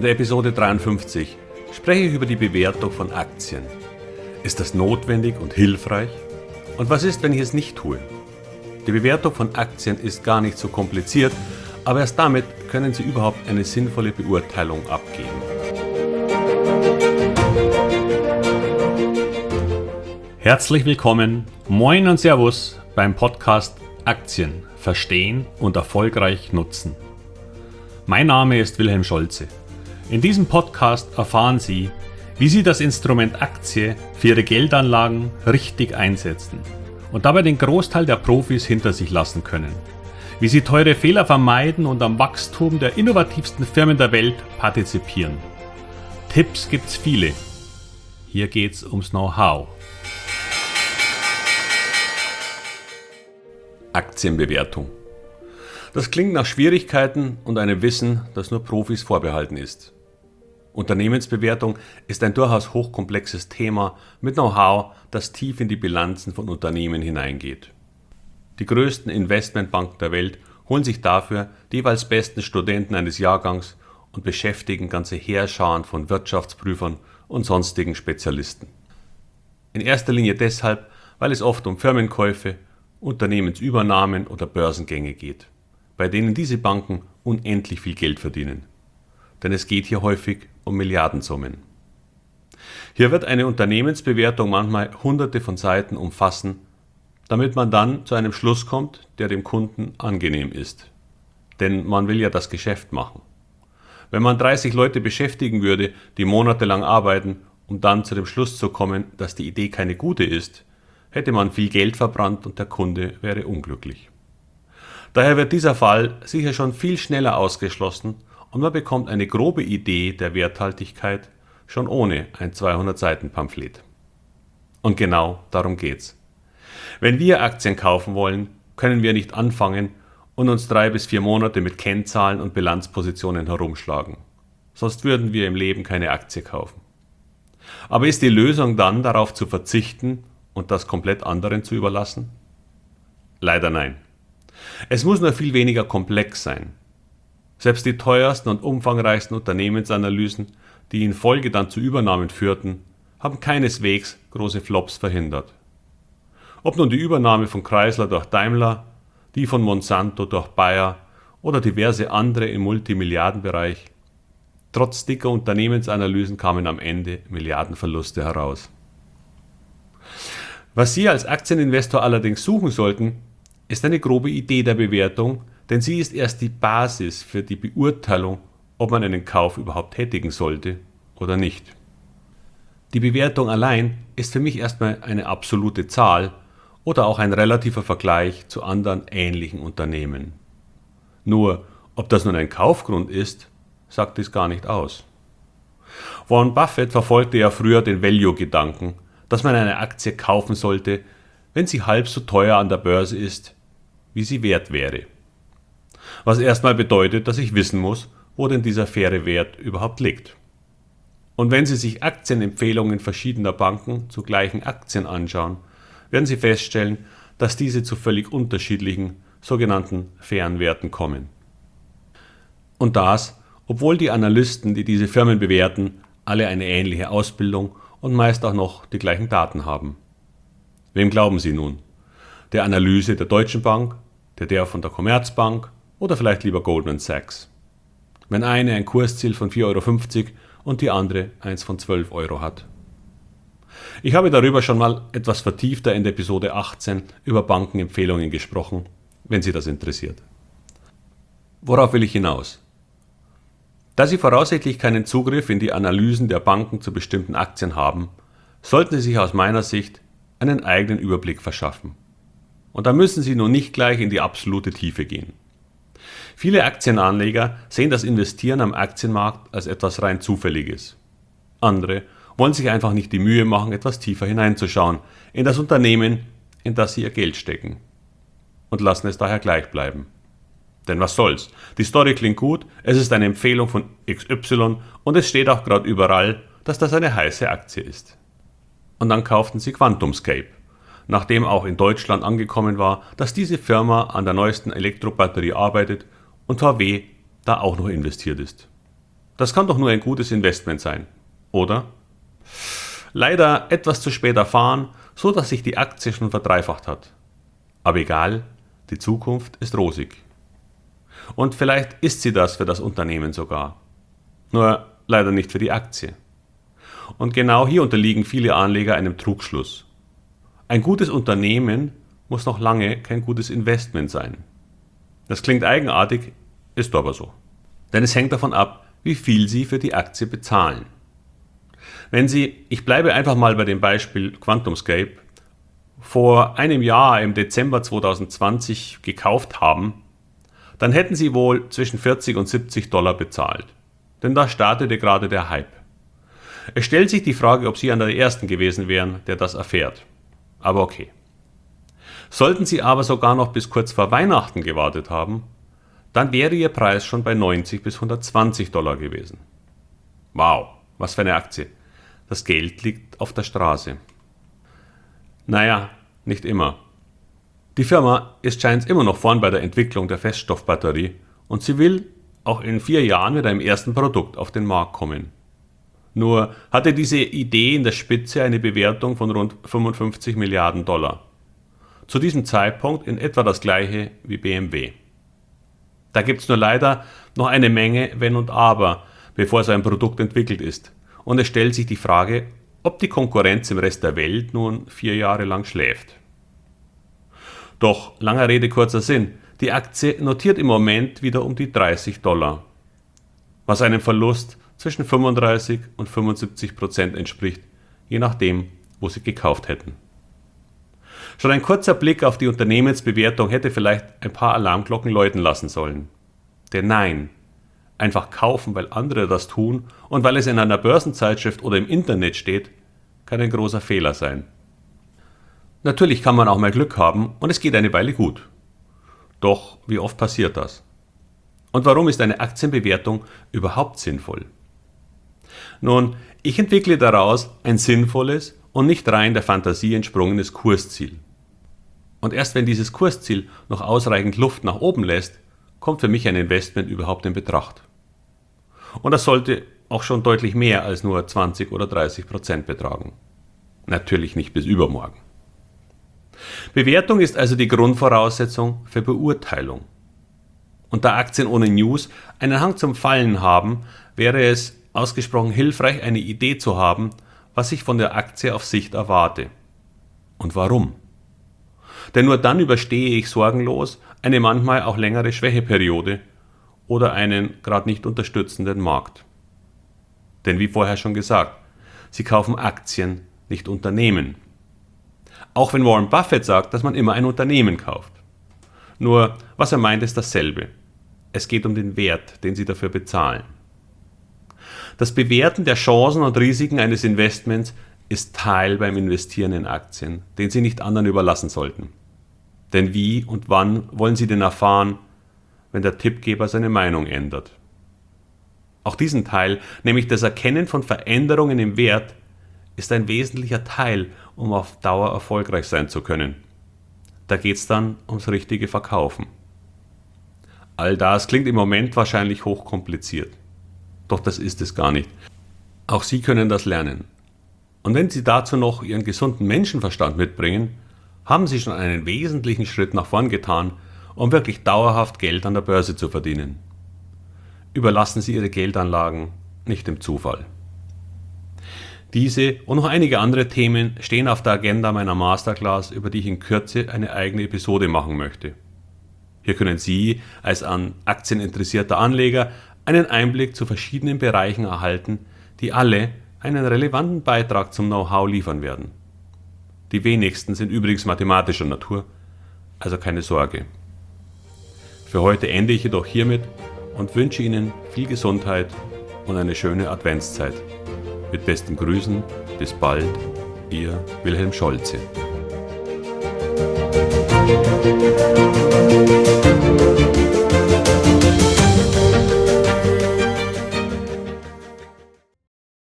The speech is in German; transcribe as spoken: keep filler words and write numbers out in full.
In der Episode dreiundfünfzig spreche ich über die Bewertung von Aktien. Ist das notwendig und hilfreich? Und was ist, wenn ich es nicht tue? Die Bewertung von Aktien ist gar nicht so kompliziert, aber erst damit können Sie überhaupt eine sinnvolle Beurteilung abgeben. Herzlich willkommen, moin und Servus beim Podcast Aktien verstehen und erfolgreich nutzen. Mein Name ist Wilhelm Scholze. In diesem Podcast erfahren Sie, wie Sie das Instrument Aktie für Ihre Geldanlagen richtig einsetzen und dabei den Großteil der Profis hinter sich lassen können. Wie Sie teure Fehler vermeiden und am Wachstum der innovativsten Firmen der Welt partizipieren. Tipps gibt's viele. Hier geht's ums Know-how. Aktienbewertung. Das klingt nach Schwierigkeiten und einem Wissen, das nur Profis vorbehalten ist. Unternehmensbewertung ist ein durchaus hochkomplexes Thema mit Know-how, das tief in die Bilanzen von Unternehmen hineingeht. Die größten Investmentbanken der Welt holen sich dafür die jeweils besten Studenten eines Jahrgangs und beschäftigen ganze Heerscharen von Wirtschaftsprüfern und sonstigen Spezialisten. In erster Linie deshalb, weil es oft um Firmenkäufe, Unternehmensübernahmen oder Börsengänge geht, bei denen diese Banken unendlich viel Geld verdienen. Denn es geht hier häufig um Milliardensummen. Hier wird eine Unternehmensbewertung manchmal hunderte von Seiten umfassen, damit man dann zu einem Schluss kommt, der dem Kunden angenehm ist. Denn man will ja das Geschäft machen. Wenn man dreißig Leute beschäftigen würde, die monatelang arbeiten, um dann zu dem Schluss zu kommen, dass die Idee keine gute ist, hätte man viel Geld verbrannt und der Kunde wäre unglücklich. Daher wird dieser Fall sicher schon viel schneller ausgeschlossen und man bekommt eine grobe Idee der Werthaltigkeit schon ohne ein zweihundert Seiten Pamphlet. Und genau darum geht's. Wenn wir Aktien kaufen wollen, können wir nicht anfangen und uns drei bis vier Monate mit Kennzahlen und Bilanzpositionen herumschlagen. Sonst würden wir im Leben keine Aktie kaufen. Aber ist die Lösung dann, darauf zu verzichten und das komplett anderen zu überlassen? Leider nein. Es muss nur viel weniger komplex sein. Selbst die teuersten und umfangreichsten Unternehmensanalysen, die in Folge dann zu Übernahmen führten, haben keineswegs große Flops verhindert. Ob nun die Übernahme von Chrysler durch Daimler, die von Monsanto durch Bayer oder diverse andere im Multimilliardenbereich, trotz dicker Unternehmensanalysen kamen am Ende Milliardenverluste heraus. Was Sie als Aktieninvestor allerdings suchen sollten, ist eine grobe Idee der Bewertung, denn sie ist erst die Basis für die Beurteilung, ob man einen Kauf überhaupt tätigen sollte oder nicht. Die Bewertung allein ist für mich erstmal eine absolute Zahl oder auch ein relativer Vergleich zu anderen ähnlichen Unternehmen. Nur, ob das nun ein Kaufgrund ist, sagt dies gar nicht aus. Warren Buffett verfolgte ja früher den Value-Gedanken, dass man eine Aktie kaufen sollte, wenn sie halb so teuer an der Börse ist, wie sie wert wäre. Was erstmal bedeutet, dass ich wissen muss, wo denn dieser faire Wert überhaupt liegt. Und wenn Sie sich Aktienempfehlungen verschiedener Banken zu gleichen Aktien anschauen, werden Sie feststellen, dass diese zu völlig unterschiedlichen, sogenannten fairen Werten kommen. Und das, obwohl die Analysten, die diese Firmen bewerten, alle eine ähnliche Ausbildung und meist auch noch die gleichen Daten haben. Wem glauben Sie nun? Der Analyse der Deutschen Bank, der der von der Commerzbank oder vielleicht lieber Goldman Sachs? Wenn eine ein Kursziel von vier Euro fünfzig und die andere eins von zwölf Euro hat. Ich habe darüber schon mal etwas vertiefter in der Episode achtzehn über Bankenempfehlungen gesprochen, wenn Sie das interessiert. Worauf will ich hinaus? Da Sie voraussichtlich keinen Zugriff in die Analysen der Banken zu bestimmten Aktien haben, sollten Sie sich aus meiner Sicht einen eigenen Überblick verschaffen. Und da müssen Sie nun nicht gleich in die absolute Tiefe gehen. Viele Aktienanleger sehen das Investieren am Aktienmarkt als etwas rein Zufälliges. Andere wollen sich einfach nicht die Mühe machen, etwas tiefer hineinzuschauen in das Unternehmen, in das sie ihr Geld stecken. Und lassen es daher gleich bleiben. Denn was soll's? Die Story klingt gut, es ist eine Empfehlung von X Y und es steht auch gerade überall, dass das eine heiße Aktie ist. Und dann kauften sie QuantumScape, nachdem auch in Deutschland angekommen war, dass diese Firma an der neuesten Elektrobatterie arbeitet und V W da auch noch investiert ist. Das kann doch nur ein gutes Investment sein, oder? Leider etwas zu spät erfahren, so dass sich die Aktie schon verdreifacht hat. Aber egal, die Zukunft ist rosig. Und vielleicht ist sie das für das Unternehmen sogar. Nur leider nicht für die Aktie. Und genau hier unterliegen viele Anleger einem Trugschluss. Ein gutes Unternehmen muss noch lange kein gutes Investment sein. Das klingt eigenartig, ist aber so. Denn es hängt davon ab, wie viel Sie für die Aktie bezahlen. Wenn Sie, ich bleibe einfach mal bei dem Beispiel QuantumScape, vor einem Jahr im Dezember zweitausendzwanzig gekauft haben, dann hätten Sie wohl zwischen vierzig und siebzig Dollar bezahlt. Denn da startete gerade der Hype. Es stellt sich die Frage, ob Sie einer der Ersten gewesen wären, der das erfährt. Aber okay. Sollten Sie aber sogar noch bis kurz vor Weihnachten gewartet haben, dann wäre Ihr Preis schon bei neunzig bis hundertzwanzig Dollar gewesen. Wow, was für eine Aktie. Das Geld liegt auf der Straße. Naja, nicht immer. Die Firma ist scheinbar immer noch vorn bei der Entwicklung der Feststoffbatterie und sie will auch in vier Jahren mit einem ersten Produkt auf den Markt kommen. Nur hatte diese Idee in der Spitze eine Bewertung von rund fünfundfünfzig Milliarden Dollar. Zu diesem Zeitpunkt in etwa das gleiche wie B M W. Da gibt es nur leider noch eine Menge Wenn und Aber, bevor so ein Produkt entwickelt ist. Und es stellt sich die Frage, ob die Konkurrenz im Rest der Welt nun vier Jahre lang schläft. Doch, langer Rede, kurzer Sinn, die Aktie notiert im Moment wieder um die dreißig Dollar, was einem Verlust zwischen fünfunddreißig und fünfundsiebzig Prozent entspricht, je nachdem, wo Sie gekauft hätten. Schon ein kurzer Blick auf die Unternehmensbewertung hätte vielleicht ein paar Alarmglocken läuten lassen sollen. Denn nein, einfach kaufen, weil andere das tun und weil es in einer Börsenzeitschrift oder im Internet steht, kann ein großer Fehler sein. Natürlich kann man auch mal Glück haben und es geht eine Weile gut. Doch wie oft passiert das? Und warum ist eine Aktienbewertung überhaupt sinnvoll? Nun, ich entwickle daraus ein sinnvolles und nicht rein der Fantasie entsprungenes Kursziel. Und erst wenn dieses Kursziel noch ausreichend Luft nach oben lässt, kommt für mich ein Investment überhaupt in Betracht. Und das sollte auch schon deutlich mehr als nur zwanzig oder dreißig Prozent betragen. Natürlich nicht bis übermorgen. Bewertung ist also die Grundvoraussetzung für Beurteilung. Und da Aktien ohne News einen Hang zum Fallen haben, wäre es ausgesprochen hilfreich, eine Idee zu haben, was ich von der Aktie auf Sicht erwarte. Und warum? Denn nur dann überstehe ich sorgenlos eine manchmal auch längere Schwächeperiode oder einen gerade nicht unterstützenden Markt. Denn wie vorher schon gesagt, Sie kaufen Aktien, nicht Unternehmen. Auch wenn Warren Buffett sagt, dass man immer ein Unternehmen kauft. Nur, was er meint, ist dasselbe. Es geht um den Wert, den Sie dafür bezahlen. Das Bewerten der Chancen und Risiken eines Investments ist Teil beim Investieren in Aktien, den Sie nicht anderen überlassen sollten. Denn wie und wann wollen Sie denn erfahren, wenn der Tippgeber seine Meinung ändert? Auch diesen Teil, nämlich das Erkennen von Veränderungen im Wert, ist ein wesentlicher Teil, um auf Dauer erfolgreich sein zu können. Da geht es dann ums richtige Verkaufen. All das klingt im Moment wahrscheinlich hochkompliziert. Doch das ist es gar nicht. Auch Sie können das lernen. Und wenn Sie dazu noch Ihren gesunden Menschenverstand mitbringen, haben Sie schon einen wesentlichen Schritt nach vorn getan, um wirklich dauerhaft Geld an der Börse zu verdienen. Überlassen Sie Ihre Geldanlagen nicht dem Zufall. Diese und noch einige andere Themen stehen auf der Agenda meiner Masterclass, über die ich in Kürze eine eigene Episode machen möchte. Hier können Sie als an Aktien interessierter Anleger einen Einblick zu verschiedenen Bereichen erhalten, die alle einen relevanten Beitrag zum Know-how liefern werden. Die wenigsten sind übrigens mathematischer Natur, also keine Sorge. Für heute ende ich jedoch hiermit und wünsche Ihnen viel Gesundheit und eine schöne Adventszeit. Mit besten Grüßen, bis bald, Ihr Wilhelm Scholze.